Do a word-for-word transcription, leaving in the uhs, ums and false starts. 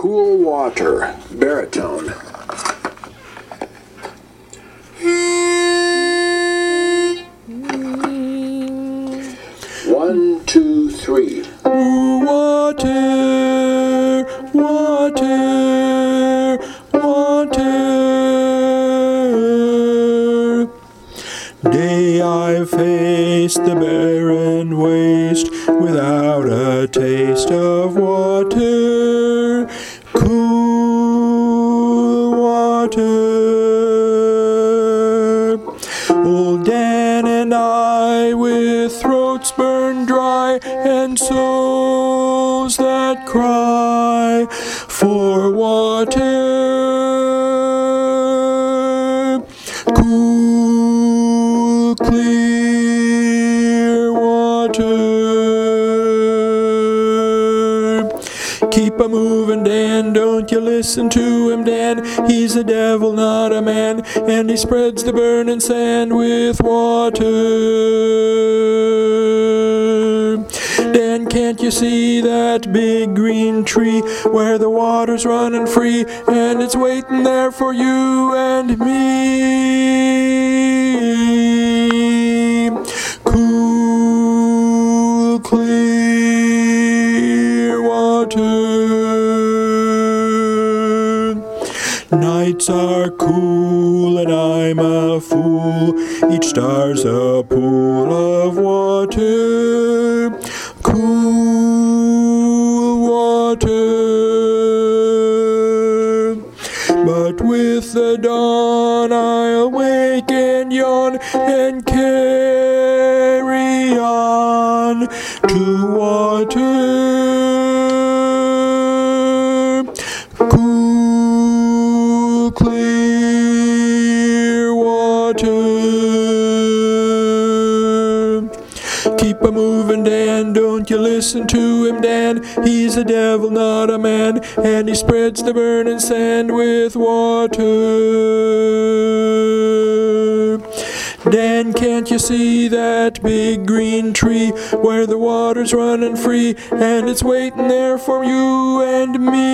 Cool water, baritone. One, two, three. Water, water, water. Day I faced the barren waste without a taste of water, cool water. Old Dan and I, with throats burned dry and souls that cry for water, cool, clear water. Keep a moving, Dan, don't you listen to him, Dan. He's a devil, not a man, and he spreads the burning sand with water. Dan, can't you see that big green tree where the water's running free, and it's waiting there for you and me? Cool, clear water. Nights are cool and I'm a fool. Each star's a pool of water, cool water. But with the dawn I'll wake and yawn and carry on to water, cool, clear water. Keep a moving, Dan, don't you listen to him, Dan. He's a devil, not a man, and he spreads the burning sand with water. Dan, can't you see that big green tree where the water's running free, and it's waiting there for you and me?